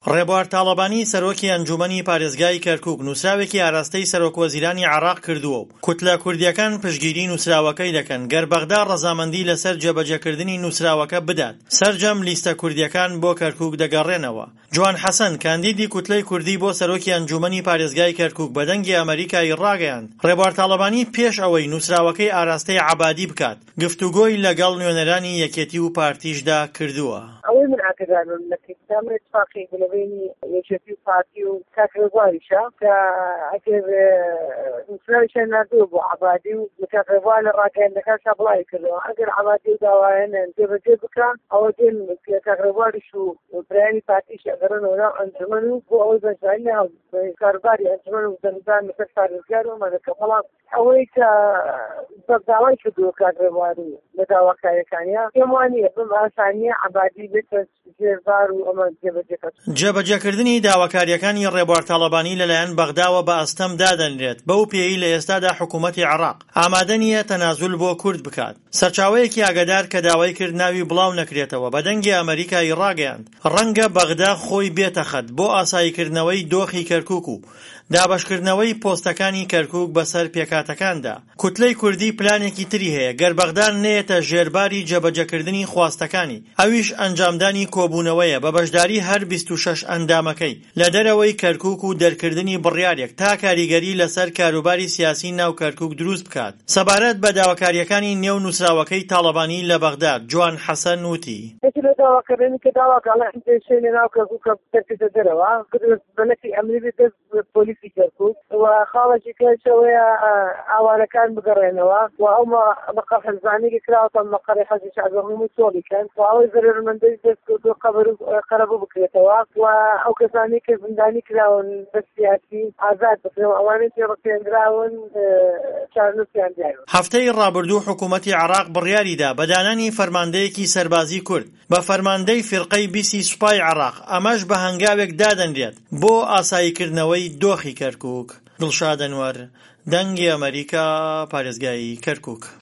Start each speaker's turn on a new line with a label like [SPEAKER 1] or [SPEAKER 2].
[SPEAKER 1] ڕێبوار تاڵەبانی سەرۆکی ئەنجومەنی پارێزگای کەرکووک نووسراوێکی ئاراستەی سەرۆکوەزیرانی عێراق کردووە و کوتلە کوردیەکان پشتگیری نووسراوەکەی دەکەن گەر بەغدا ڕەزامەندی لەسەر جێبەجێکردنی نووسراوەکە بدات سەرجەم لیستە کوردیەکان بۆ کەرکووک دەگەڕێنەوە. جوان حەسەن کاندیدی کوتلەی کوردی بۆ سەرۆکی ئەنجومەنی پارێزگای کەرکووک بەدەنگی ئەمریکای ڕاگەیاند. ڕێبوار تاڵەبانی پێش ئەوەی نووسراوەکەی ئاراستەی عەبادی بکات گفتوگۆی لەگەڵ نوێنەرانی یەکێتی و پارتیشدا کردووە.
[SPEAKER 2] ئەوەی من ئاگادارم لە کتابە اتفاقی بینی یەکێتی و پارتی و کاکرێبواریشە کە ئەگەر نووسراویشیان نردووە بۆ عەبادی و کاکرێبوار لە ڕاگەیاندەکانشا بڵاوی کردەوە ئەگەر عەبادی و داوایانیان جێبەجێ بکەن ئەوە دێن کاکرێبواریش و برایانی پارتیش ئەگەڕێنەوە ناو ئەنجومەن و بۆ ئەوەی بەشداری کاروباری ئەنجومەن و دەنگدان لەسەر پارێزگار ومانەکە بەڵام ئەوەی کە بەرداوای کردووە کاکرێبواری لە داواکاریەکانیان پێم وانییە بم ئاسانیە عەبادی بێتە ژێربار و ئەمە جێبەجێکات.
[SPEAKER 1] جێبەجێکردنی داواکاریەکانی ڕێبوار تاڵەبانی لەلایەن بەغداوە بە ئەستەم دادەنرێت بەو پێی لە ئێستادا حکوومەتی عێراق ئامادە نییە تەنازول بۆ کورد بکات. سەرچاوەیەکی ئاگادار کە داوای کرد ناوی بڵاو نەکرێتەوە بەدەنگی ئەمریکای ڕاگەیاند ڕەنگە بەغدا خۆی بێتە خەت بۆ ئاساییکردنەوەی دۆخی کەرکووک و دابەشکردنەوەی پۆستەکانی کەرکووک بەسەر پێکاتەکاندا. کوتلەی کوردی پلانێکی تری هەیە گەر بەغدا نێتە ژێرباری جێبەجێکردنی خواستەکانی ئەویش ئەنجامدانی کۆبوونەوەیە بە بەشداری هەر 26 ئەندامەکەی لە دەرەوەی کەرکووک و دەرکردنی بڕیارێک تا کاریگەری لەسەر کاروباری سیاسی ناو کەرکووک دروست بکات. سەبارەت بە داواکاریەکانی نێو نووسراوەکەی تاڵەبانی لە بەغدا جوان حەسەن وتی
[SPEAKER 2] لە داواکردنی کە داواکەڵان دێشێنێ ناو کەرکووکە دەرکردە دەرەوە بەلەکی ئەمری دەست پۆلیسی کەرکووک و خاڵێکی کەشەوەیە ئاوارەکان بگەڕێنەوە و ئەو مەقە حەزانێکی کراوەتە مەقەڕی حەزی شعبە هەمووی تۆڵی کەن و ئەوەی زەرمەندەی دەست کردو قەرەبوو بکرێتەوە و ئەو کەسانی کە زیندانی کراون بە سیاسی ئازاد بکرێن ئەوانەی تێڕەپێنراون چارنووسیان دیارن.
[SPEAKER 1] هەفتەی ڕابردوو حکوومەتی عێراق بڕیاریدا بە دانانی فەرماندەیەکی سەربازی کورد بە فەرماندەی فیرقەی بیسی سوپای عێراق ئەمەش بە هەنگاوێک دادەنرێت بۆ ئاساییکردنەوەی دۆخی کەرکووک. دڵشاد ئەنوەر، دەنگی ئەمریکا، پارێزگای کەرکووک.